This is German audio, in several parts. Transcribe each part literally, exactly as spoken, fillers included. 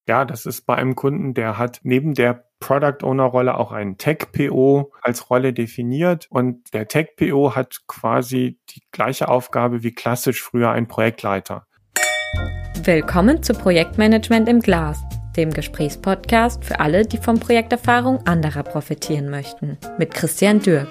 Ja, das ist bei einem Kunden, der hat neben der Product Owner Rolle auch einen Tech P O als Rolle definiert und der Tech P O hat quasi die gleiche Aufgabe wie klassisch früher ein Projektleiter. Willkommen zu Projektmanagement im Glas, dem Gesprächspodcast für alle, die von Projekterfahrung anderer profitieren möchten, mit Christian Dürk.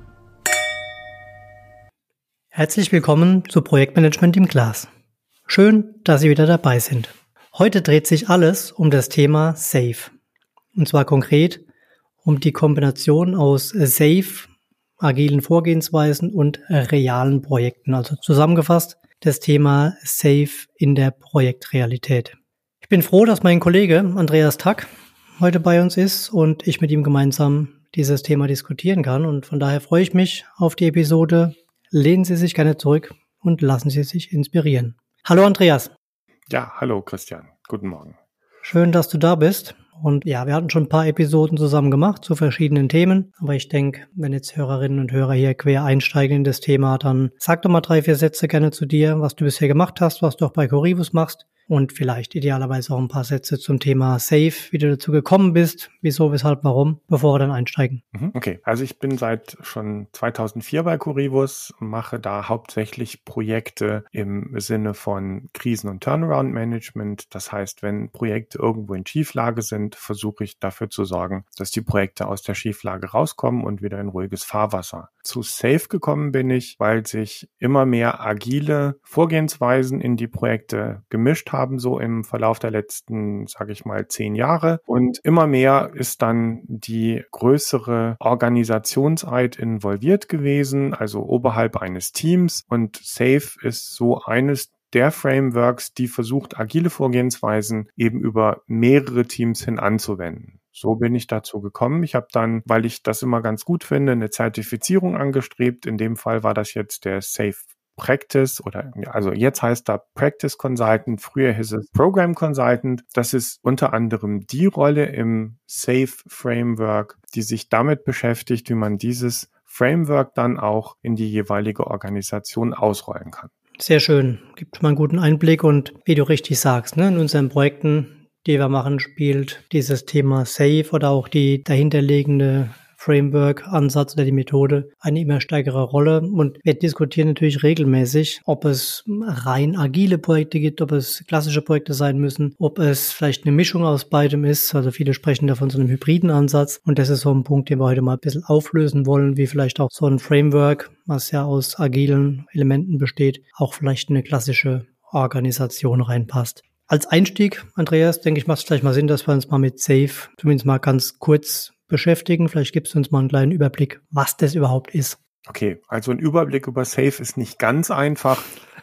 Herzlich willkommen zu Projektmanagement im Glas. Schön, dass Sie wieder dabei sind. Heute dreht sich alles um das Thema SAFe. Und zwar konkret um die Kombination aus SAFe, agilen Vorgehensweisen und realen Projekten. Also zusammengefasst das Thema SAFe in der Projektrealität. Ich bin froh, dass mein Kollege Andreas Tack heute bei uns ist und ich mit ihm gemeinsam dieses Thema diskutieren kann. Und von daher freue ich mich auf die Episode. Lehnen Sie sich gerne zurück und lassen Sie sich inspirieren. Hallo Andreas. Ja, hallo Christian. Guten Morgen. Schön, dass du da bist. Und ja, wir hatten schon ein paar Episoden zusammen gemacht zu verschiedenen Themen. Aber ich denke, wenn jetzt Hörerinnen und Hörer hier quer einsteigen in das Thema, dann sag doch mal drei, vier Sätze gerne zu dir, was du bisher gemacht hast, was du auch bei Corrivus machst. Und vielleicht idealerweise auch ein paar Sätze zum Thema SAFe, wie du dazu gekommen bist, wieso, weshalb, warum, bevor wir dann einsteigen. Okay, also ich bin seit schon zweitausendvier bei Corrivus, mache da hauptsächlich Projekte im Sinne von Krisen- und Turnaround-Management. Das heißt, wenn Projekte irgendwo in Schieflage sind, versuche ich dafür zu sorgen, dass die Projekte aus der Schieflage rauskommen und wieder in ruhiges Fahrwasser. Zu SAFe gekommen bin ich, weil sich immer mehr agile Vorgehensweisen in die Projekte gemischt haben, so im Verlauf der letzten, sage ich mal, zehn Jahre. Und immer mehr ist dann die größere Organisationseinheit involviert gewesen, also oberhalb eines Teams. Und SAFe ist so eines der Frameworks, die versucht, agile Vorgehensweisen eben über mehrere Teams hin anzuwenden. So bin ich dazu gekommen. Ich habe dann, weil ich das immer ganz gut finde, eine Zertifizierung angestrebt. In dem Fall war das jetzt der SAFe Practice oder also jetzt heißt da Practice Consultant, früher hieß es Program Consultant. Das ist unter anderem die Rolle im SAFe Framework, die sich damit beschäftigt, wie man dieses Framework dann auch in die jeweilige Organisation ausrollen kann. Sehr schön. Gibt mal einen guten Einblick und wie du richtig sagst, ne, in unseren Projekten, die wir machen, spielt dieses Thema SAFe oder auch die dahinterliegende Framework-Ansatz oder die Methode eine immer stärkere Rolle. Und wir diskutieren natürlich regelmäßig, ob es rein agile Projekte gibt, ob es klassische Projekte sein müssen, ob es vielleicht eine Mischung aus beidem ist. Also viele sprechen davon so einem hybriden Ansatz. Und das ist so ein Punkt, den wir heute mal ein bisschen auflösen wollen, wie vielleicht auch so ein Framework, was ja aus agilen Elementen besteht, auch vielleicht eine klassische Organisation reinpasst. Als Einstieg, Andreas, denke ich, macht es vielleicht mal Sinn, dass wir uns mal mit SAFe zumindest mal ganz kurz beschäftigen. Vielleicht gibst du uns mal einen kleinen Überblick, was das überhaupt ist. Okay, also ein Überblick über SAFe ist nicht ganz einfach,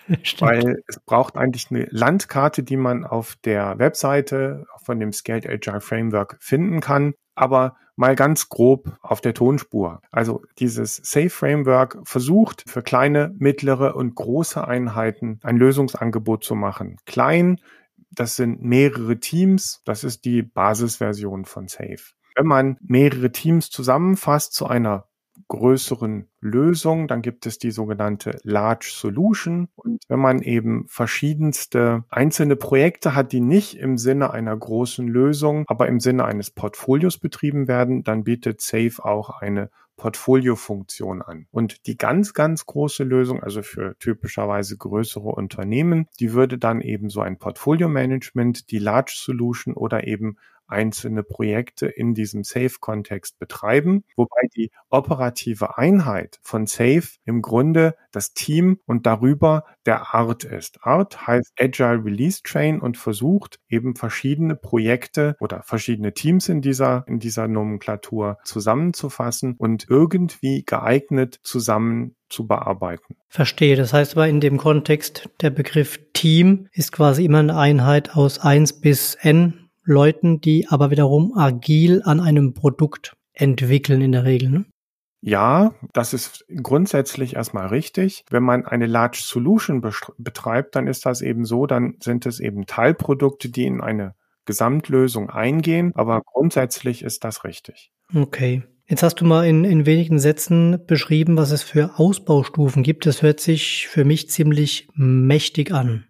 weil es braucht eigentlich eine Landkarte, die man auf der Webseite von dem Scaled Agile Framework finden kann. Aber mal ganz grob auf der Tonspur. Also dieses SAFe Framework versucht für kleine, mittlere und große Einheiten ein Lösungsangebot zu machen. Klein, das sind mehrere Teams, das ist die Basisversion von SAFe. Wenn man mehrere Teams zusammenfasst zu einer größeren Lösung, dann gibt es die sogenannte Large Solution. Und wenn man eben verschiedenste einzelne Projekte hat, die nicht im Sinne einer großen Lösung, aber im Sinne eines Portfolios betrieben werden, dann bietet SAFe auch eine Portfolio-Funktion an. Und die ganz, ganz große Lösung, also für typischerweise größere Unternehmen, die würde dann eben so ein Portfolio-Management, die Large Solution oder eben einzelne Projekte in diesem SAFe-Kontext betreiben, wobei die operative Einheit von SAFe im Grunde das Team und darüber der Art ist. Art heißt Agile Release Train und versucht eben verschiedene Projekte oder verschiedene Teams in dieser, in dieser Nomenklatur zusammenzufassen und irgendwie geeignet zusammen zu bearbeiten. Verstehe. Das heißt aber in dem Kontext, der Begriff Team ist quasi immer eine Einheit aus eins bis N Leuten, die aber wiederum agil an einem Produkt entwickeln in der Regel, ne? Ja, das ist grundsätzlich erstmal richtig. Wenn man eine Large Solution betreibt, dann ist das eben so, dann sind es eben Teilprodukte, die in eine Gesamtlösung eingehen, aber grundsätzlich ist das richtig. Okay. Jetzt hast du mal in, in wenigen Sätzen beschrieben, was es für Ausbaustufen gibt. Das hört sich für mich ziemlich mächtig an,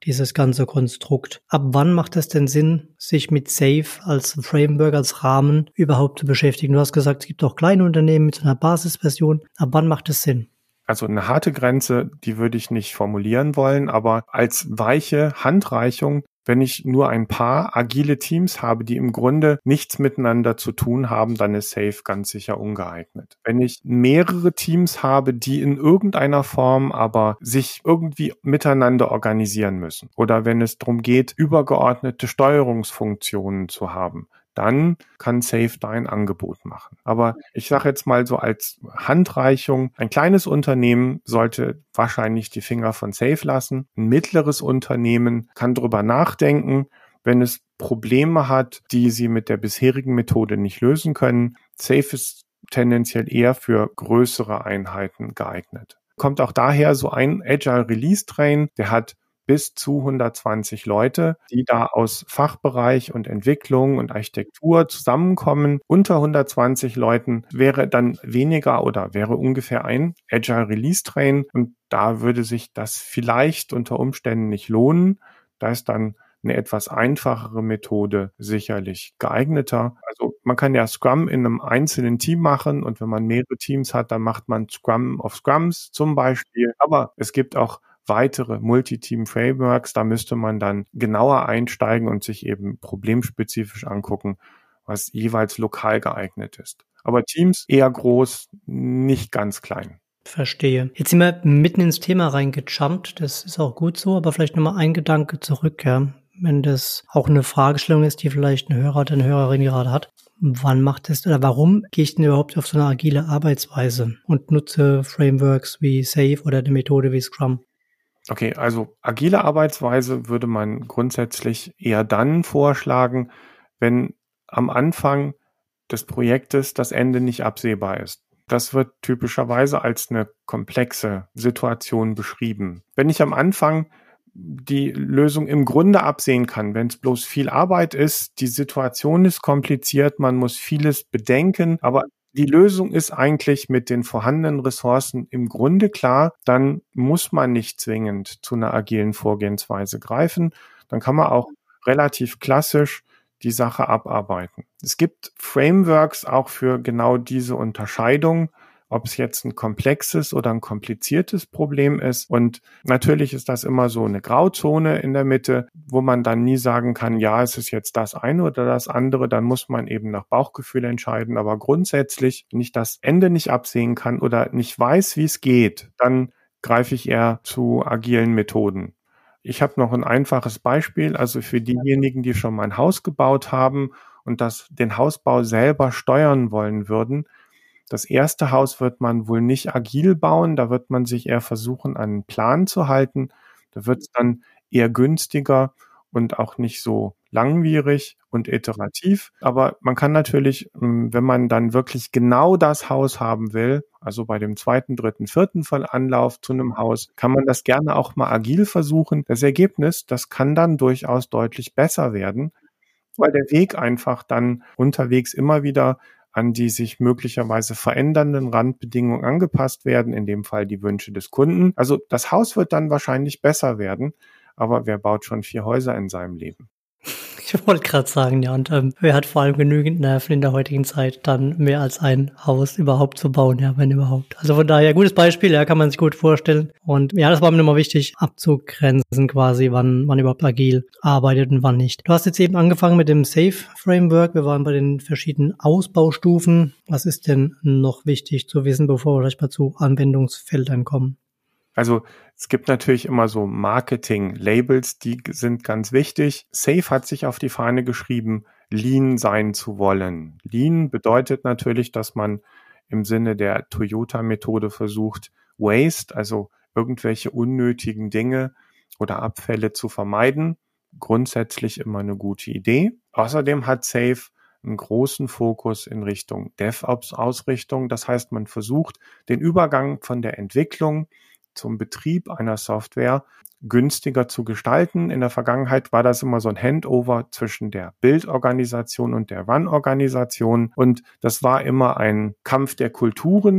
dieses ganze Konstrukt. Ab wann macht es denn Sinn, sich mit Safe als Framework, als Rahmen überhaupt zu beschäftigen? Du hast gesagt, es gibt auch kleine Unternehmen mit so einer Basisversion. Ab wann macht es Sinn? Also eine harte Grenze, die würde ich nicht formulieren wollen, aber als weiche Handreichung, wenn ich nur ein paar agile Teams habe, die im Grunde nichts miteinander zu tun haben, dann ist Safe ganz sicher ungeeignet. Wenn ich mehrere Teams habe, die in irgendeiner Form aber sich irgendwie miteinander organisieren müssen oder wenn es darum geht, übergeordnete Steuerungsfunktionen zu haben, dann kann Safe da ein Angebot machen. Aber ich sage jetzt mal so als Handreichung, ein kleines Unternehmen sollte wahrscheinlich die Finger von Safe lassen. Ein mittleres Unternehmen kann drüber nachdenken, wenn es Probleme hat, die sie mit der bisherigen Methode nicht lösen können. Safe ist tendenziell eher für größere Einheiten geeignet. Kommt auch daher so ein Agile Release Train, der hat bis zu hundertzwanzig Leute, die da aus Fachbereich und Entwicklung und Architektur zusammenkommen. Unter hundertzwanzig Leuten wäre dann weniger oder wäre ungefähr ein Agile Release Train und da würde sich das vielleicht unter Umständen nicht lohnen. Da ist dann eine etwas einfachere Methode sicherlich geeigneter. Also man kann ja Scrum in einem einzelnen Team machen und wenn man mehrere Teams hat, dann macht man Scrum of Scrums zum Beispiel. Aber es gibt auch weitere Multi-Team-Frameworks, da müsste man dann genauer einsteigen und sich eben problemspezifisch angucken, was jeweils lokal geeignet ist. Aber Teams eher groß, nicht ganz klein. Verstehe. Jetzt sind wir mitten ins Thema reingejumpt, das ist auch gut so, aber vielleicht nochmal ein Gedanke zurück, ja. Wenn das auch eine Fragestellung ist, die vielleicht ein Hörer oder eine Hörerin gerade hat. Wann macht es oder warum gehe ich denn überhaupt auf so eine agile Arbeitsweise und nutze Frameworks wie Safe oder eine Methode wie Scrum? Okay, also agile Arbeitsweise würde man grundsätzlich eher dann vorschlagen, wenn am Anfang des Projektes das Ende nicht absehbar ist. Das wird typischerweise als eine komplexe Situation beschrieben. Wenn ich am Anfang die Lösung im Grunde absehen kann, wenn es bloß viel Arbeit ist, die Situation ist kompliziert, man muss vieles bedenken, aber die Lösung ist eigentlich mit den vorhandenen Ressourcen im Grunde klar, dann muss man nicht zwingend zu einer agilen Vorgehensweise greifen. Dann kann man auch relativ klassisch die Sache abarbeiten. Es gibt Frameworks auch für genau diese Unterscheidung, ob es jetzt ein komplexes oder ein kompliziertes Problem ist. Und natürlich ist das immer so eine Grauzone in der Mitte, wo man dann nie sagen kann, ja, es ist jetzt das eine oder das andere. Dann muss man eben nach Bauchgefühl entscheiden. Aber grundsätzlich, wenn ich das Ende nicht absehen kann oder nicht weiß, wie es geht, dann greife ich eher zu agilen Methoden. Ich habe noch ein einfaches Beispiel. Also für diejenigen, die schon mal ein Haus gebaut haben und das den Hausbau selber steuern wollen würden, das erste Haus wird man wohl nicht agil bauen, da wird man sich eher versuchen, an einen Plan zu halten. Da wird es dann eher günstiger und auch nicht so langwierig und iterativ. Aber man kann natürlich, wenn man dann wirklich genau das Haus haben will, also bei dem zweiten, dritten, vierten Anlauf zu einem Haus, kann man das gerne auch mal agil versuchen. Das Ergebnis, das kann dann durchaus deutlich besser werden, weil der Weg einfach dann unterwegs immer wieder an die sich möglicherweise verändernden Randbedingungen angepasst werden, in dem Fall die Wünsche des Kunden. Also das Haus wird dann wahrscheinlich besser werden, aber wer baut schon vier Häuser in seinem Leben? Ich wollte gerade sagen, ja, und ähm, wer hat vor allem genügend Nerven in der heutigen Zeit, dann mehr als ein Haus überhaupt zu bauen, ja, wenn überhaupt. Also von daher, gutes Beispiel, ja, kann man sich gut vorstellen. Und ja, das war mir nochmal wichtig, abzugrenzen quasi, wann man überhaupt agil arbeitet und wann nicht. Du hast jetzt eben angefangen mit dem Safe-Framework, wir waren bei den verschiedenen Ausbaustufen. Was ist denn noch wichtig zu wissen, bevor wir vielleicht mal zu Anwendungsfeldern kommen? Also es gibt natürlich immer so Marketing-Labels, die sind ganz wichtig. Safe hat sich auf die Fahne geschrieben, Lean sein zu wollen. Lean bedeutet natürlich, dass man im Sinne der Toyota-Methode versucht, Waste, also irgendwelche unnötigen Dinge oder Abfälle zu vermeiden. Grundsätzlich immer eine gute Idee. Außerdem hat Safe einen großen Fokus in Richtung DevOps-Ausrichtung. Das heißt, man versucht, den Übergang von der Entwicklung zum Betrieb einer Software günstiger zu gestalten. In der Vergangenheit war das immer so ein Handover zwischen der Build-Organisation und der Run-Organisation und das war immer ein Kampf der Kulturen. Wenn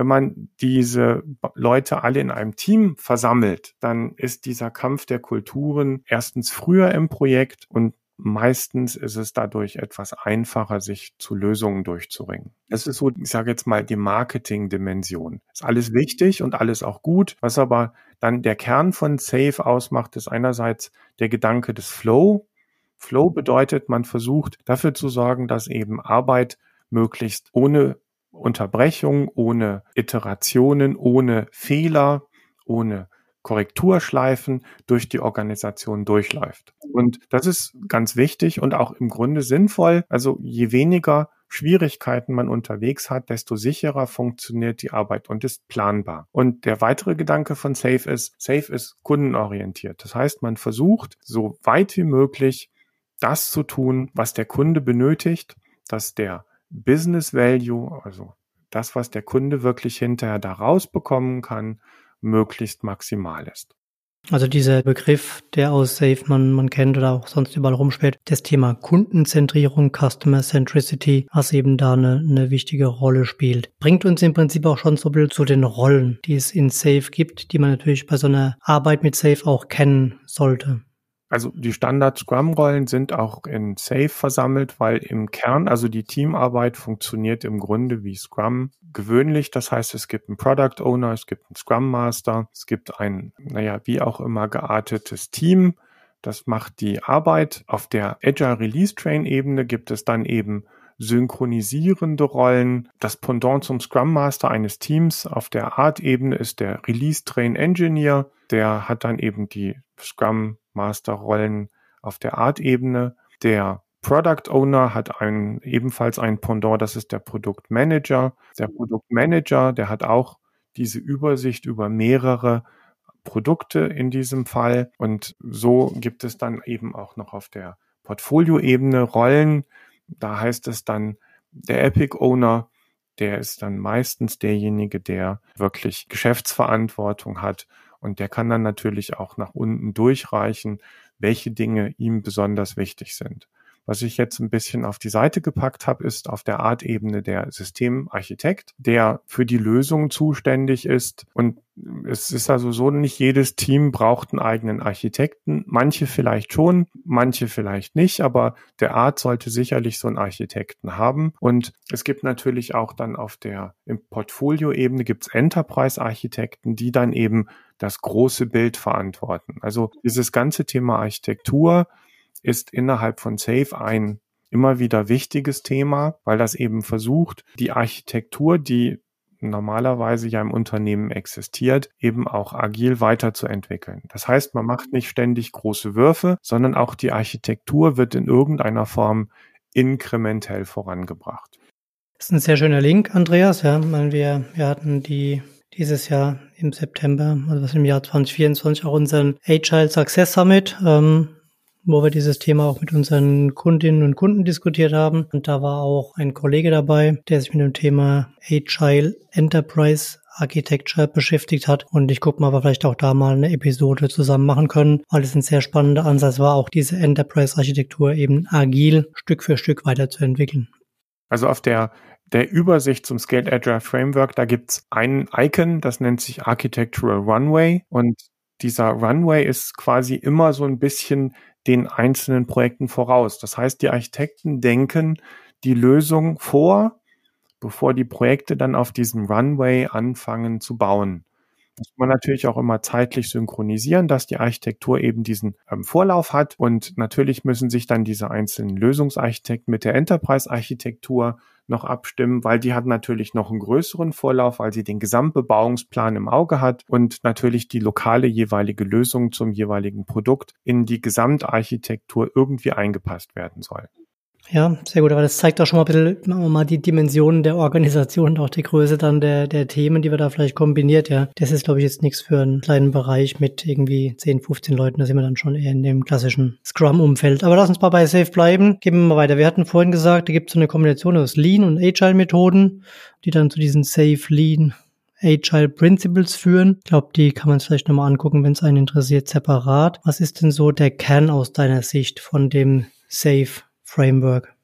wenn man diese Leute alle in einem Team versammelt, dann ist dieser Kampf der Kulturen erstens früher im Projekt und meistens ist es dadurch etwas einfacher, sich zu Lösungen durchzuringen. Es ist so, ich sage jetzt mal, die Marketing-Dimension. Ist alles wichtig und alles auch gut. Was aber dann der Kern von SAFe ausmacht, ist einerseits der Gedanke des Flow. Flow bedeutet, man versucht dafür zu sorgen, dass eben Arbeit möglichst ohne Unterbrechung, ohne Iterationen, ohne Fehler, ohne Korrekturschleifen durch die Organisation durchläuft. Und das ist ganz wichtig und auch im Grunde sinnvoll. Also je weniger Schwierigkeiten man unterwegs hat, desto sicherer funktioniert die Arbeit und ist planbar. Und der weitere Gedanke von SAFe ist, SAFe ist kundenorientiert. Das heißt, man versucht, so weit wie möglich das zu tun, was der Kunde benötigt, dass der Business Value, also das, was der Kunde wirklich hinterher da rausbekommen kann, möglichst maximal ist. Also dieser Begriff, der aus SAFe man, man kennt oder auch sonst überall rumspielt, das Thema Kundenzentrierung, Customer Centricity, was eben da eine, eine wichtige Rolle spielt. Bringt uns im Prinzip auch schon so ein bisschen zu den Rollen, die es in SAFe gibt, die man natürlich bei so einer Arbeit mit SAFe auch kennen sollte. Also die Standard-Scrum-Rollen sind auch in SAFe versammelt, weil im Kern, also die Teamarbeit funktioniert im Grunde wie Scrum gewöhnlich. Das heißt, es gibt einen Product Owner, es gibt einen Scrum Master, es gibt ein, naja, wie auch immer geartetes Team. Das macht die Arbeit. Auf der Agile Release Train Ebene gibt es dann eben synchronisierende Rollen. Das Pendant zum Scrum Master eines Teams auf der Art-Ebene ist der Release Train Engineer. Der hat dann eben die Scrum Master-Rollen auf der Art-Ebene. Der Product Owner hat ein, ebenfalls ein Pendant, das ist der Produktmanager. Der Produktmanager, der hat auch diese Übersicht über mehrere Produkte in diesem Fall. Und so gibt es dann eben auch noch auf der Portfolio-Ebene Rollen. Da heißt es dann, der Epic Owner, der ist dann meistens derjenige, der wirklich Geschäftsverantwortung hat. Und der kann dann natürlich auch nach unten durchreichen, welche Dinge ihm besonders wichtig sind. Was ich jetzt ein bisschen auf die Seite gepackt habe, ist auf der Art-Ebene der Systemarchitekt, der für die Lösung zuständig ist. Und es ist also so, nicht jedes Team braucht einen eigenen Architekten. Manche vielleicht schon, manche vielleicht nicht, aber der Art sollte sicherlich so einen Architekten haben. Und es gibt natürlich auch dann auf der im Portfolio-Ebene gibt es Enterprise-Architekten, die dann eben das große Bild verantworten. Also dieses ganze Thema Architektur ist innerhalb von SAFe ein immer wieder wichtiges Thema, weil das eben versucht, die Architektur, die normalerweise ja im Unternehmen existiert, eben auch agil weiterzuentwickeln. Das heißt, man macht nicht ständig große Würfe, sondern auch die Architektur wird in irgendeiner Form inkrementell vorangebracht. Das ist ein sehr schöner Link, Andreas. Ja, wir, wir hatten die dieses Jahr im September, also was im Jahr zwanzig vierundzwanzig, auch unseren Agile Success Summit, ähm, wo wir dieses Thema auch mit unseren Kundinnen und Kunden diskutiert haben. Und da war auch ein Kollege dabei, der sich mit dem Thema Agile Enterprise Architecture beschäftigt hat. Und ich gucke mal, ob wir vielleicht auch da mal eine Episode zusammen machen können, weil es ein sehr spannender Ansatz war, auch diese Enterprise Architektur eben agil Stück für Stück weiterzuentwickeln. Also auf der der Übersicht zum Scaled Agile Framework, da gibt's ein Icon, das nennt sich Architectural Runway. Und dieser Runway ist quasi immer so ein bisschen den einzelnen Projekten voraus. Das heißt, die Architekten denken die Lösung vor, bevor die Projekte dann auf diesem Runway anfangen zu bauen. Das muss man natürlich auch immer zeitlich synchronisieren, dass die Architektur eben diesen ähm, Vorlauf hat. Und natürlich müssen sich dann diese einzelnen Lösungsarchitekten mit der Enterprise-Architektur noch abstimmen, weil die hat natürlich noch einen größeren Vorlauf, weil sie den Gesamtbebauungsplan im Auge hat und natürlich die lokale jeweilige Lösung zum jeweiligen Produkt in die Gesamtarchitektur irgendwie eingepasst werden soll. Ja, sehr gut, aber das zeigt auch schon mal ein bisschen mal die Dimensionen der Organisation und auch die Größe dann der der Themen, die wir da vielleicht kombiniert, ja. Das ist, glaube ich, jetzt nichts für einen kleinen Bereich mit irgendwie zehn, fünfzehn Leuten, da sind wir dann schon eher in dem klassischen Scrum-Umfeld. Aber lass uns mal bei SAFe bleiben, gehen wir mal weiter. Wir hatten vorhin gesagt, da gibt es so eine Kombination aus Lean- und Agile-Methoden, die dann zu diesen SAFe Lean Agile Principles führen. Ich glaube, die kann man sich vielleicht nochmal angucken, wenn es einen interessiert, separat. Was ist denn so der Kern aus deiner Sicht von dem SAFe Framework?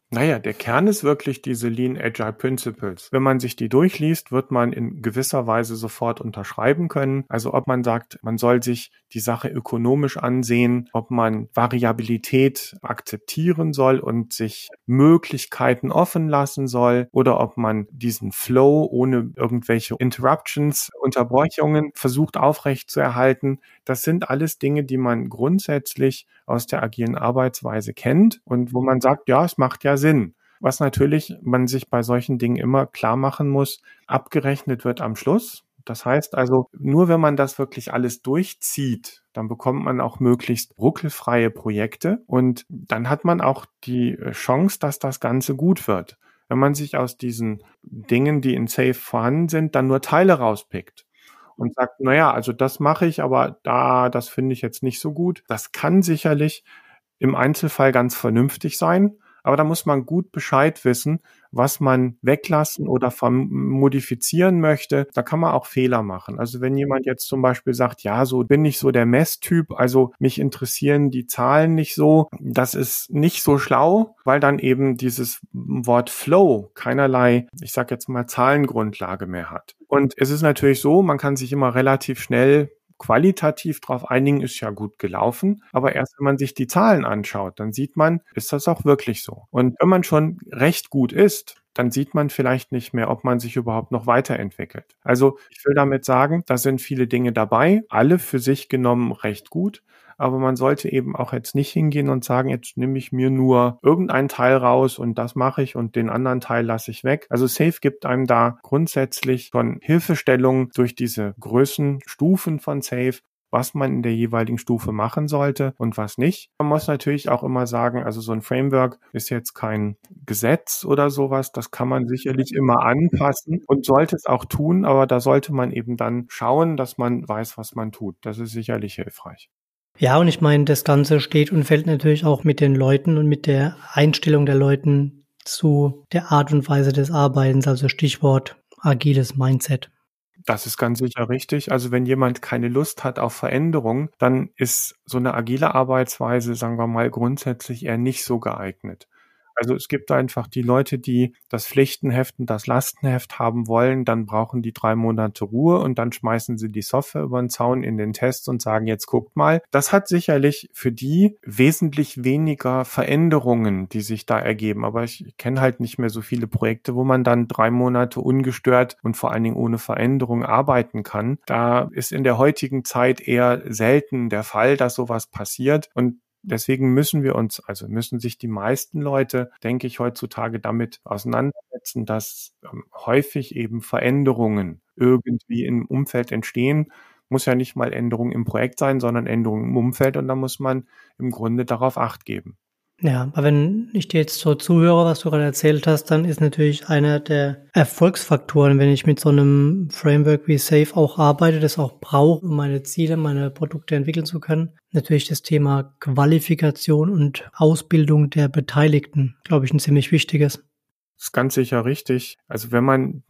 Naja, der Kern ist wirklich diese Lean Agile Principles. Wenn man sich die durchliest, wird man in gewisser Weise sofort unterschreiben können. Also ob man sagt, man soll sich die Sache ökonomisch ansehen, ob man Variabilität akzeptieren soll und sich Möglichkeiten offen lassen soll oder ob man diesen Flow ohne irgendwelche Interruptions, Unterbrechungen versucht aufrechtzuerhalten. Das sind alles Dinge, die man grundsätzlich aus der agilen Arbeitsweise kennt und wo man sagt, ja, es macht ja Sinn. Was natürlich man sich bei solchen Dingen immer klar machen muss, abgerechnet wird am Schluss. Das heißt also, nur wenn man das wirklich alles durchzieht, dann bekommt man auch möglichst ruckelfreie Projekte und dann hat man auch die Chance, dass das Ganze gut wird. Wenn man sich aus diesen Dingen, die in Safe vorhanden sind, dann nur Teile rauspickt und sagt, naja, also das mache ich, aber da, das finde ich jetzt nicht so gut. Das kann sicherlich im Einzelfall ganz vernünftig sein, aber da muss man gut Bescheid wissen, was man weglassen oder modifizieren möchte. Da kann man auch Fehler machen. Also wenn jemand jetzt zum Beispiel sagt, ja, so bin ich so der Messtyp, also mich interessieren die Zahlen nicht so, das ist nicht so schlau, weil dann eben dieses Wort Flow keinerlei, ich sag jetzt mal, Zahlengrundlage mehr hat. Und es ist natürlich so, man kann sich immer relativ schnell qualitativ drauf einigen, ist ja gut gelaufen. Aber erst wenn man sich die Zahlen anschaut, dann sieht man, ist das auch wirklich so. Und wenn man schon recht gut ist, dann sieht man vielleicht nicht mehr, ob man sich überhaupt noch weiterentwickelt. Also ich will damit sagen, da sind viele Dinge dabei, alle für sich genommen recht gut. Aber man sollte eben auch jetzt nicht hingehen und sagen, jetzt nehme ich mir nur irgendeinen Teil raus und das mache ich und den anderen Teil lasse ich weg. Also Safe gibt einem da grundsätzlich schon Hilfestellungen durch diese Größenstufen von Safe, was man in der jeweiligen Stufe machen sollte und was nicht. Man muss natürlich auch immer sagen, also so ein Framework ist jetzt kein Gesetz oder sowas, das kann man sicherlich immer anpassen und sollte es auch tun, aber da sollte man eben dann schauen, dass man weiß, was man tut. Das ist sicherlich hilfreich. Ja, und ich meine, das Ganze steht und fällt natürlich auch mit den Leuten und mit der Einstellung der Leuten zu der Art und Weise des Arbeitens, also Stichwort agiles Mindset. Das ist ganz sicher richtig. Also wenn jemand keine Lust hat auf Veränderung, dann ist so eine agile Arbeitsweise, sagen wir mal, grundsätzlich eher nicht so geeignet. Also es gibt einfach die Leute, die das Pflichtenheft und das Lastenheft haben wollen, dann brauchen die drei Monate Ruhe und dann schmeißen sie die Software über den Zaun in den Test und sagen, jetzt guckt mal. Das hat sicherlich für die wesentlich weniger Veränderungen, die sich da ergeben. Aber ich kenne halt nicht mehr so viele Projekte, wo man dann drei Monate ungestört und vor allen Dingen ohne Veränderung arbeiten kann. Da ist in der heutigen Zeit eher selten der Fall, dass sowas passiert und deswegen müssen wir uns, also müssen sich die meisten Leute, denke ich, heutzutage damit auseinandersetzen, dass ähm, häufig eben Veränderungen irgendwie im Umfeld entstehen. Muss ja nicht mal Änderungen im Projekt sein, sondern Änderungen im Umfeld und da muss man im Grunde darauf Acht geben. Ja, aber wenn ich dir jetzt so zuhöre, was du gerade erzählt hast, dann ist natürlich einer der Erfolgsfaktoren, wenn ich mit so einem Framework wie Safe auch arbeite, das auch brauche, um meine Ziele, meine Produkte entwickeln zu können, natürlich das Thema Qualifikation und Ausbildung der Beteiligten, glaube ich, ein ziemlich wichtiges. Das ist ganz sicher richtig. Also wenn man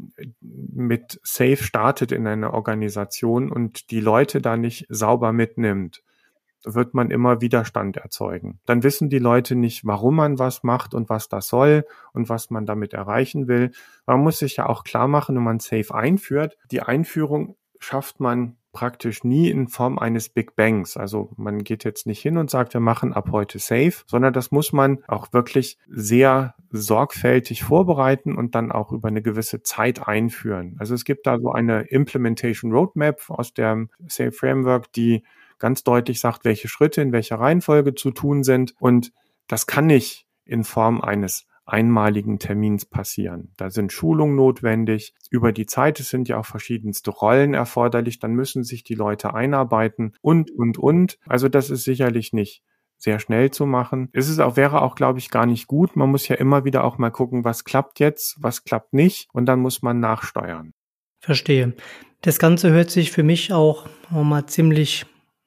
mit Safe startet in einer Organisation und die Leute da nicht sauber mitnimmt, wird man immer Widerstand erzeugen. Dann wissen die Leute nicht, warum man was macht und was das soll und was man damit erreichen will. Man muss sich ja auch klar machen, wenn man Safe einführt, die Einführung schafft man praktisch nie in Form eines Big Bangs. Also man geht jetzt nicht hin und sagt, wir machen ab heute Safe, sondern das muss man auch wirklich sehr sorgfältig vorbereiten und dann auch über eine gewisse Zeit einführen. Also es gibt da so eine Implementation Roadmap aus dem Safe Framework, die ganz deutlich sagt, welche Schritte in welcher Reihenfolge zu tun sind. Und das kann nicht in Form eines einmaligen Termins passieren. Da sind Schulungen notwendig. Über die Zeit, es sind ja auch verschiedenste Rollen erforderlich. Dann müssen sich die Leute einarbeiten und, und, und. Also das ist sicherlich nicht sehr schnell zu machen. Es ist auch, wäre auch, glaube ich, gar nicht gut. Man muss ja immer wieder auch mal gucken, was klappt jetzt, was klappt nicht. Und dann muss man nachsteuern. Verstehe. Das Ganze hört sich für mich auch mal ziemlich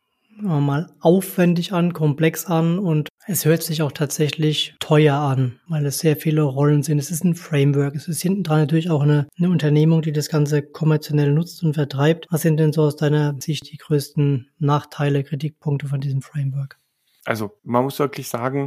mal aufwendig an, komplex an und es hört sich auch tatsächlich teuer an, weil es sehr viele Rollen sind. Es ist ein Framework, es ist hinten dran natürlich auch eine, eine Unternehmung, die das Ganze kommerziell nutzt und vertreibt. Was sind denn so aus deiner Sicht die größten Nachteile, Kritikpunkte von diesem Framework? Also man muss wirklich sagen,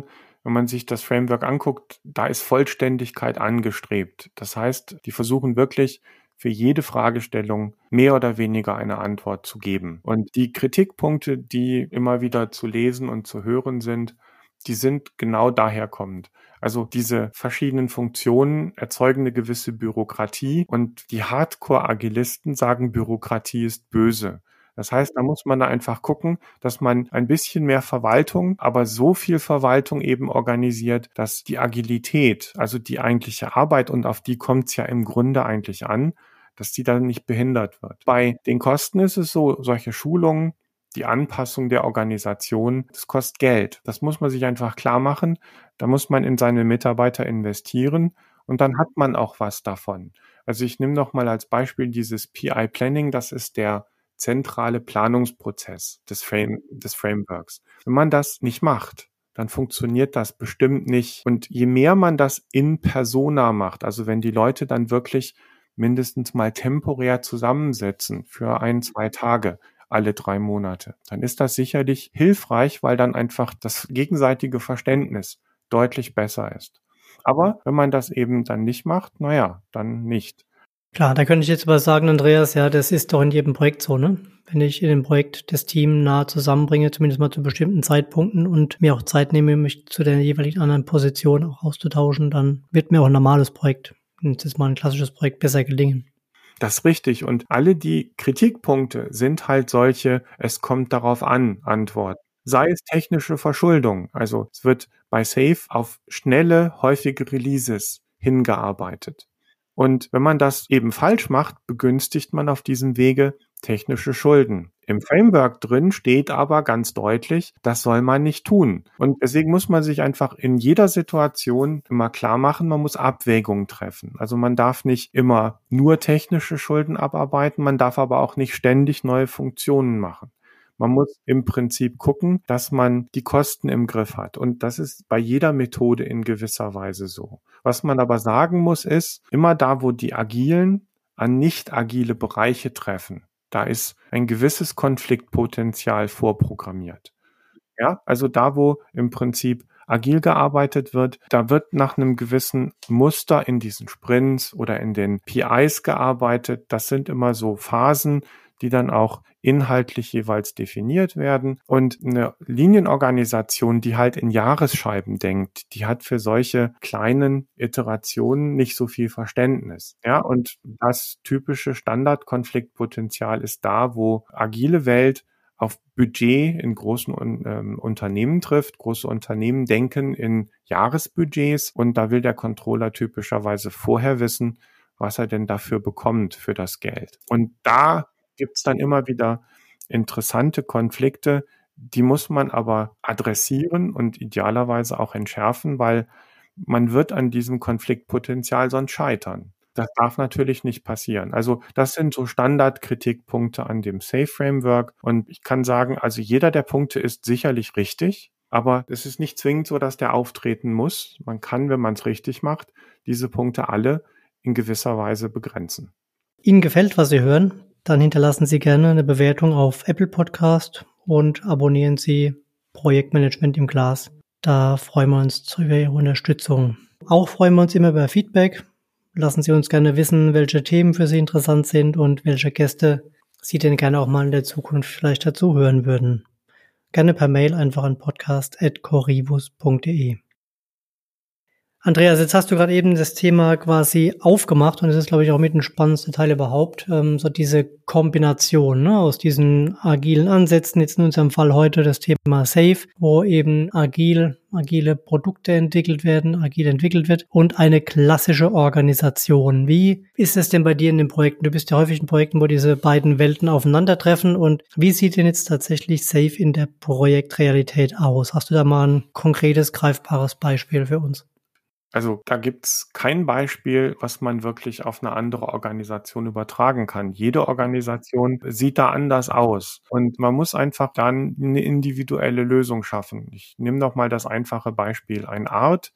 wenn man sich das Framework anguckt, da ist Vollständigkeit angestrebt. Das heißt, die versuchen wirklich für jede Fragestellung mehr oder weniger eine Antwort zu geben. Und die Kritikpunkte, die immer wieder zu lesen und zu hören sind, die sind genau daher kommend. Also diese verschiedenen Funktionen erzeugen eine gewisse Bürokratie und die Hardcore-Agilisten sagen, Bürokratie ist böse. Das heißt, da muss man da einfach gucken, dass man ein bisschen mehr Verwaltung, aber so viel Verwaltung eben organisiert, dass die Agilität, also die eigentliche Arbeit, und auf die kommt es ja im Grunde eigentlich an, dass die dann nicht behindert wird. Bei den Kosten ist es so, solche Schulungen, die Anpassung der Organisation, das kostet Geld. Das muss man sich einfach klar machen. Da muss man in seine Mitarbeiter investieren und dann hat man auch was davon. Also ich nehme noch mal als Beispiel dieses P I-Planning, das ist der zentrale Planungsprozess des, Frame, des Frameworks. Wenn man das nicht macht, dann funktioniert das bestimmt nicht. Und je mehr man das in persona macht, also wenn die Leute dann wirklich mindestens mal temporär zusammensetzen für ein, zwei Tage, alle drei Monate, dann ist das sicherlich hilfreich, weil dann einfach das gegenseitige Verständnis deutlich besser ist. Aber wenn man das eben dann nicht macht, naja, dann nicht. Klar, da könnte ich jetzt aber sagen, Andreas, ja, das ist doch in jedem Projekt so, ne? Wenn ich in dem Projekt das Team nah zusammenbringe, zumindest mal zu bestimmten Zeitpunkten und mir auch Zeit nehme, mich zu der jeweiligen anderen Position auch auszutauschen, dann wird mir auch ein normales Projekt, das ist mal ein klassisches Projekt, besser gelingen. Das ist richtig. Und alle die Kritikpunkte sind halt solche, es kommt darauf an, Antworten. Sei es technische Verschuldung. Also es wird bei Safe auf schnelle, häufige Releases hingearbeitet. Und wenn man das eben falsch macht, begünstigt man auf diesem Wege technische Schulden. Im Framework drin steht aber ganz deutlich, das soll man nicht tun. Und deswegen muss man sich einfach in jeder Situation immer klar machen, man muss Abwägungen treffen. Also man darf nicht immer nur technische Schulden abarbeiten, man darf aber auch nicht ständig neue Funktionen machen. Man muss im Prinzip gucken, dass man die Kosten im Griff hat. Und das ist bei jeder Methode in gewisser Weise so. Was man aber sagen muss, ist, immer da, wo die Agilen an nicht agile Bereiche treffen, da ist ein gewisses Konfliktpotenzial vorprogrammiert. Ja, also da, wo im Prinzip agil gearbeitet wird, da wird nach einem gewissen Muster in diesen Sprints oder in den P Is gearbeitet. Das sind immer so Phasen, die dann auch inhaltlich jeweils definiert werden. Und eine Linienorganisation, die halt in Jahresscheiben denkt, die hat für solche kleinen Iterationen nicht so viel Verständnis. Ja, und das typische Standardkonfliktpotenzial ist da, wo agile Welt auf Budget in großen ähm, Unternehmen trifft. Große Unternehmen denken in Jahresbudgets und da will der Controller typischerweise vorher wissen, was er denn dafür bekommt für das Geld. Und da gibt es dann immer wieder interessante Konflikte, die muss man aber adressieren und idealerweise auch entschärfen, weil man wird an diesem Konfliktpotenzial sonst scheitern. Das darf natürlich nicht passieren. Also das sind so Standardkritikpunkte an dem Safe-Framework und ich kann sagen, also jeder der Punkte ist sicherlich richtig, aber es ist nicht zwingend so, dass der auftreten muss. Man kann, wenn man es richtig macht, diese Punkte alle in gewisser Weise begrenzen. Ihnen gefällt, was Sie hören? Dann hinterlassen Sie gerne eine Bewertung auf Apple Podcast und abonnieren Sie Projektmanagement im Glas. Da freuen wir uns über Ihre Unterstützung. Auch freuen wir uns immer über Feedback. Lassen Sie uns gerne wissen, welche Themen für Sie interessant sind und welche Gäste Sie denn gerne auch mal in der Zukunft vielleicht dazu hören würden. Gerne per Mail einfach an podcast at corrivus punkt de. Andreas, jetzt hast du gerade eben das Thema quasi aufgemacht und es ist, glaube ich, auch mit dem spannendsten Teil überhaupt, ähm, so diese Kombination, ne, aus diesen agilen Ansätzen, jetzt in unserem Fall heute das Thema Safe, wo eben agil, agile Produkte entwickelt werden, agil entwickelt wird und eine klassische Organisation. Wie ist es denn bei dir in den Projekten? Du bist ja häufig in Projekten, wo diese beiden Welten aufeinandertreffen und wie sieht denn jetzt tatsächlich Safe in der Projektrealität aus? Hast du da mal ein konkretes, greifbares Beispiel für uns? Also da gibt's kein Beispiel, was man wirklich auf eine andere Organisation übertragen kann. Jede Organisation sieht da anders aus und man muss einfach dann eine individuelle Lösung schaffen. Ich nehme noch mal das einfache Beispiel. Ein Art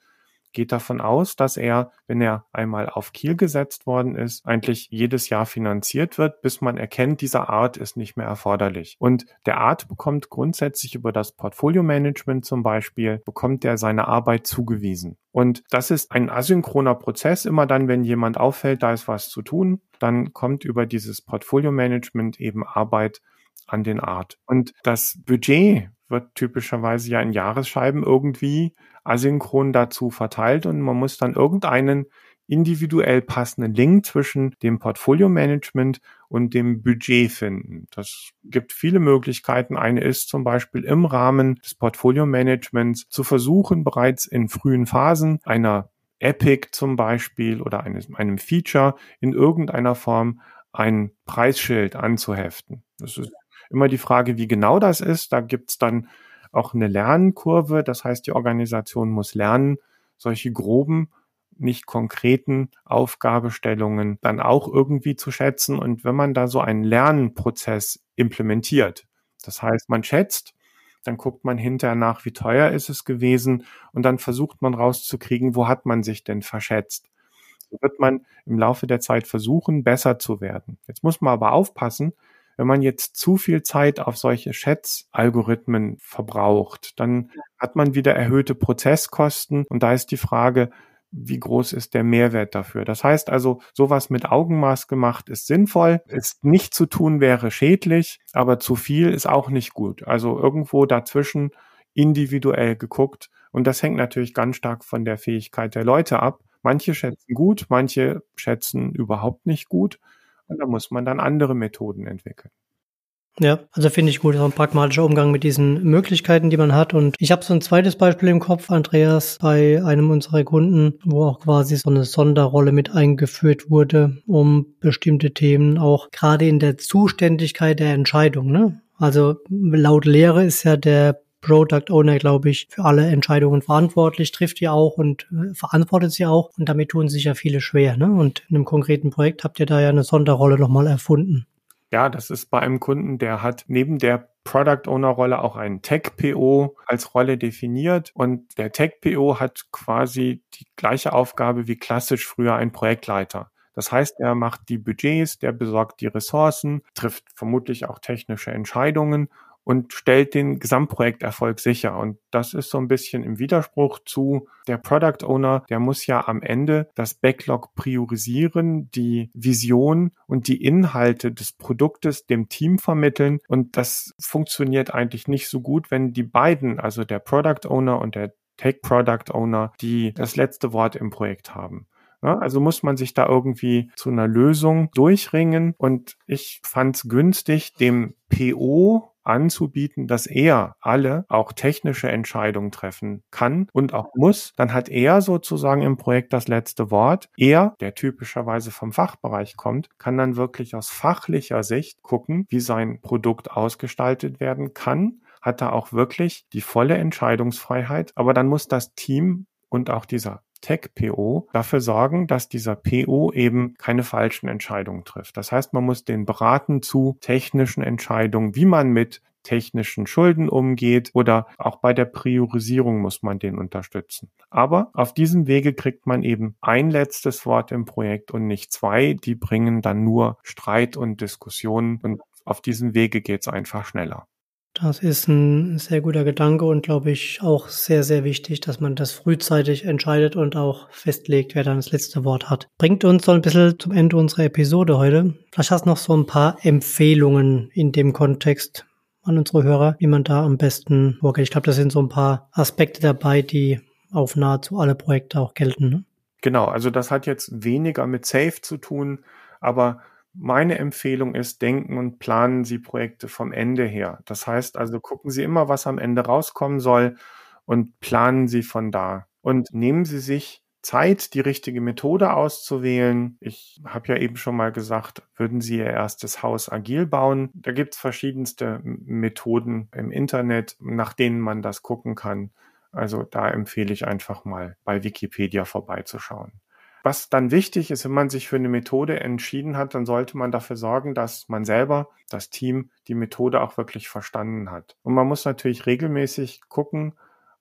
geht davon aus, dass er, wenn er einmal auf Kiel gesetzt worden ist, eigentlich jedes Jahr finanziert wird, bis man erkennt, diese Art ist nicht mehr erforderlich. Und der Art bekommt grundsätzlich über das Portfolio-Management zum Beispiel, bekommt er seine Arbeit zugewiesen. Und das ist ein asynchroner Prozess. Immer dann, wenn jemand auffällt, da ist was zu tun, dann kommt über dieses Portfolio-Management eben Arbeit an den Art. Und das Budget wird typischerweise ja in Jahresscheiben irgendwie asynchron dazu verteilt und man muss dann irgendeinen individuell passenden Link zwischen dem Portfolio-Management und dem Budget finden. Das gibt viele Möglichkeiten. Eine ist zum Beispiel im Rahmen des Portfolio-Managements zu versuchen, bereits in frühen Phasen einer Epic zum Beispiel oder eines, einem Feature in irgendeiner Form ein Preisschild anzuheften. Das ist immer die Frage, wie genau das ist. Da gibt es dann auch eine Lernkurve. Das heißt, die Organisation muss lernen, solche groben, nicht konkreten Aufgabestellungen dann auch irgendwie zu schätzen. Und wenn man da so einen Lernprozess implementiert, das heißt, man schätzt, dann guckt man hinterher nach, wie teuer ist es gewesen und dann versucht man rauszukriegen, wo hat man sich denn verschätzt. So wird man im Laufe der Zeit versuchen, besser zu werden. Jetzt muss man aber aufpassen, wenn man jetzt zu viel Zeit auf solche Schätzalgorithmen verbraucht, dann hat man wieder erhöhte Prozesskosten und da ist die Frage, wie groß ist der Mehrwert dafür? Das heißt also, sowas mit Augenmaß gemacht ist sinnvoll, ist nicht zu tun wäre schädlich, aber zu viel ist auch nicht gut. Also irgendwo dazwischen individuell geguckt und das hängt natürlich ganz stark von der Fähigkeit der Leute ab. Manche schätzen gut, manche schätzen überhaupt nicht gut. Und da muss man dann andere Methoden entwickeln. Ja, also finde ich gut, auch ein pragmatischer Umgang mit diesen Möglichkeiten, die man hat. Und ich habe so ein zweites Beispiel im Kopf, Andreas, bei einem unserer Kunden, wo auch quasi so eine Sonderrolle mit eingeführt wurde, um bestimmte Themen auch gerade in der Zuständigkeit der Entscheidung, ne? Also laut Lehre ist ja der Product Owner, glaube ich, für alle Entscheidungen verantwortlich, trifft die auch und äh, verantwortet sie auch. Und damit tun sich ja viele schwer, ne? Und in einem konkreten Projekt habt ihr da ja eine Sonderrolle nochmal erfunden. Ja, das ist bei einem Kunden, der hat neben der Product Owner Rolle auch einen Tech P O als Rolle definiert. Und der Tech P O hat quasi die gleiche Aufgabe wie klassisch früher ein Projektleiter. Das heißt, er macht die Budgets, der besorgt die Ressourcen, trifft vermutlich auch technische Entscheidungen und stellt den Gesamtprojekterfolg sicher. Und das ist so ein bisschen im Widerspruch zu der Product Owner. Der muss ja am Ende das Backlog priorisieren, die Vision und die Inhalte des Produktes dem Team vermitteln. Und das funktioniert eigentlich nicht so gut, wenn die beiden, also der Product Owner und der Tech Product Owner, die das letzte Wort im Projekt haben. Ja, also muss man sich da irgendwie zu einer Lösung durchringen. Und ich fand es günstig, dem P O anzubieten, dass er alle, auch technische Entscheidungen treffen kann und auch muss. Dann hat er sozusagen im Projekt das letzte Wort. Er, der typischerweise vom Fachbereich kommt, kann dann wirklich aus fachlicher Sicht gucken, wie sein Produkt ausgestaltet werden kann. Hat da auch wirklich die volle Entscheidungsfreiheit. Aber dann muss das Team und auch dieser Tech-P O dafür sorgen, dass dieser P O eben keine falschen Entscheidungen trifft. Das heißt, man muss den beraten zu technischen Entscheidungen, wie man mit technischen Schulden umgeht oder auch bei der Priorisierung muss man den unterstützen. Aber auf diesem Wege kriegt man eben ein letztes Wort im Projekt und nicht zwei. Die bringen dann nur Streit und Diskussionen und auf diesem Wege geht es einfach schneller. Das ist ein sehr guter Gedanke und glaube ich auch sehr, sehr wichtig, dass man das frühzeitig entscheidet und auch festlegt, wer dann das letzte Wort hat. Bringt uns so ein bisschen zum Ende unserer Episode heute. Vielleicht hast du noch so ein paar Empfehlungen in dem Kontext an unsere Hörer, wie man da am besten vorgeht. Ich glaube, da sind so ein paar Aspekte dabei, die auf nahezu alle Projekte auch gelten, ne? Genau, also das hat jetzt weniger mit Safe zu tun, aber meine Empfehlung ist, denken und planen Sie Projekte vom Ende her. Das heißt also, gucken Sie immer, was am Ende rauskommen soll und planen Sie von da. Und nehmen Sie sich Zeit, die richtige Methode auszuwählen. Ich habe ja eben schon mal gesagt, würden Sie Ihr erstes Haus agil bauen. Da gibt es verschiedenste Methoden im Internet, nach denen man das gucken kann. Also da empfehle ich einfach mal bei Wikipedia vorbeizuschauen. Was dann wichtig ist, wenn man sich für eine Methode entschieden hat, dann sollte man dafür sorgen, dass man selber, das Team, die Methode auch wirklich verstanden hat. Und man muss natürlich regelmäßig gucken,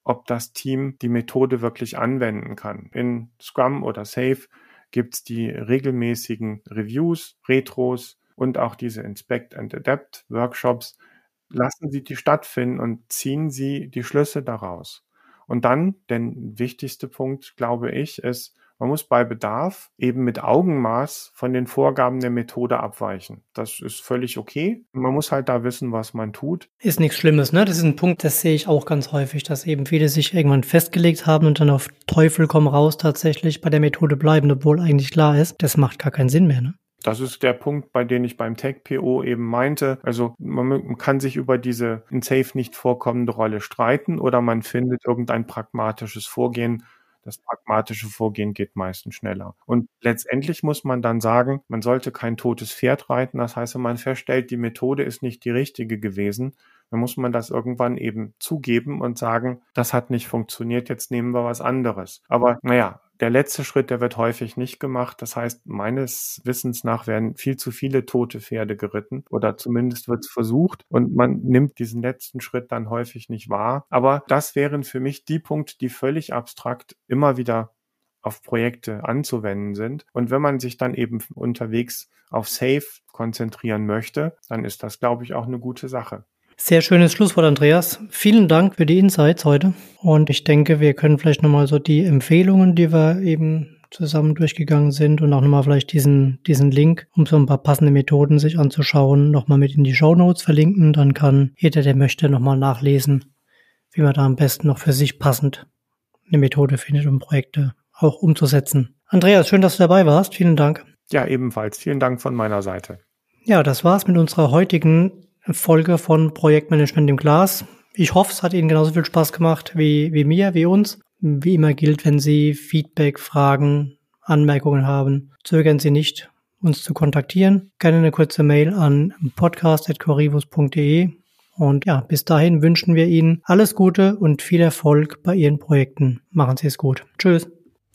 ob das Team die Methode wirklich anwenden kann. In Scrum oder Safe gibt es die regelmäßigen Reviews, Retros und auch diese Inspect and Adapt Workshops. Lassen Sie die stattfinden und ziehen Sie die Schlüsse daraus. Und dann, der wichtigste Punkt, glaube ich, ist, man muss bei Bedarf eben mit Augenmaß von den Vorgaben der Methode abweichen. Das ist völlig okay. Man muss halt da wissen, was man tut. Ist nichts Schlimmes, ne? Das ist ein Punkt, das sehe ich auch ganz häufig, dass eben viele sich irgendwann festgelegt haben und dann auf Teufel komm raus tatsächlich bei der Methode bleiben, obwohl eigentlich klar ist, das macht gar keinen Sinn mehr, ne? Das ist der Punkt, bei dem ich beim Tech-P O eben meinte. Also man kann sich über diese in Safe nicht vorkommende Rolle streiten oder man findet irgendein pragmatisches Vorgehen. Das pragmatische Vorgehen geht meistens schneller. Und letztendlich muss man dann sagen, man sollte kein totes Pferd reiten. Das heißt, wenn man feststellt, die Methode ist nicht die richtige gewesen, dann muss man das irgendwann eben zugeben und sagen, das hat nicht funktioniert, jetzt nehmen wir was anderes. Aber naja, der letzte Schritt, der wird häufig nicht gemacht. Das heißt, meines Wissens nach werden viel zu viele tote Pferde geritten oder zumindest wird es versucht und man nimmt diesen letzten Schritt dann häufig nicht wahr. Aber das wären für mich die Punkte, die völlig abstrakt immer wieder auf Projekte anzuwenden sind. Und wenn man sich dann eben unterwegs auf Safe konzentrieren möchte, dann ist das, glaube ich, auch eine gute Sache. Sehr schönes Schlusswort, Andreas. Vielen Dank für die Insights heute. Und ich denke, wir können vielleicht nochmal so die Empfehlungen, die wir eben zusammen durchgegangen sind und auch nochmal vielleicht diesen, diesen Link, um so ein paar passende Methoden sich anzuschauen, nochmal mit in die Shownotes verlinken. Dann kann jeder, der möchte, nochmal nachlesen, wie man da am besten noch für sich passend eine Methode findet, um Projekte auch umzusetzen. Andreas, schön, dass du dabei warst. Vielen Dank. Ja, ebenfalls. Vielen Dank von meiner Seite. Ja, das war's mit unserer heutigen Folge von Projektmanagement im Glas. Ich hoffe, es hat Ihnen genauso viel Spaß gemacht wie, wie mir, wie uns. Wie immer gilt, wenn Sie Feedback, Fragen, Anmerkungen haben, zögern Sie nicht, uns zu kontaktieren. Gerne eine kurze Mail an podcast at corrivus punkt de. Und ja, bis dahin wünschen wir Ihnen alles Gute und viel Erfolg bei Ihren Projekten. Machen Sie es gut. Tschüss.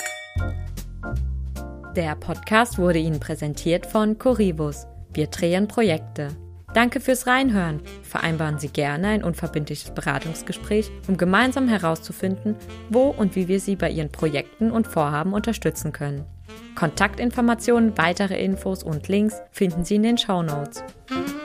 Der Podcast wurde Ihnen präsentiert von Corrivus. Wir drehen Projekte. Danke fürs Reinhören. Vereinbaren Sie gerne ein unverbindliches Beratungsgespräch, um gemeinsam herauszufinden, wo und wie wir Sie bei Ihren Projekten und Vorhaben unterstützen können. Kontaktinformationen, weitere Infos und Links finden Sie in den Shownotes.